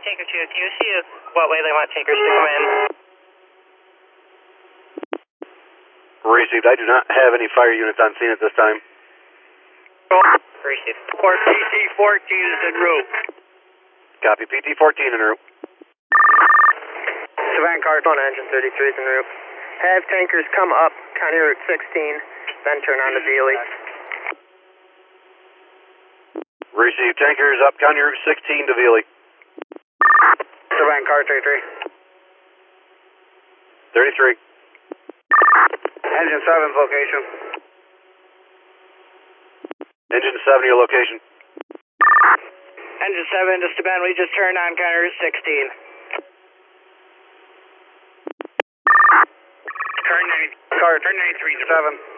Tanker 2, can you see what way they want tankers to come in? Received. I do not have any fire units on scene at this time. Received. Report PT-14 is en route. Copy. PT-14 en route. Savannah Cardinal, engine 33 is en route. Have tankers come up County Route 16, then turn on to Beely. Received. Tankers up County Route 16 to Veely. Savannah Car 33. 33. Engine 7's location. Engine 7, your location. Engine 7, just to Ben, we just turned on County Route 16. Car 93 7.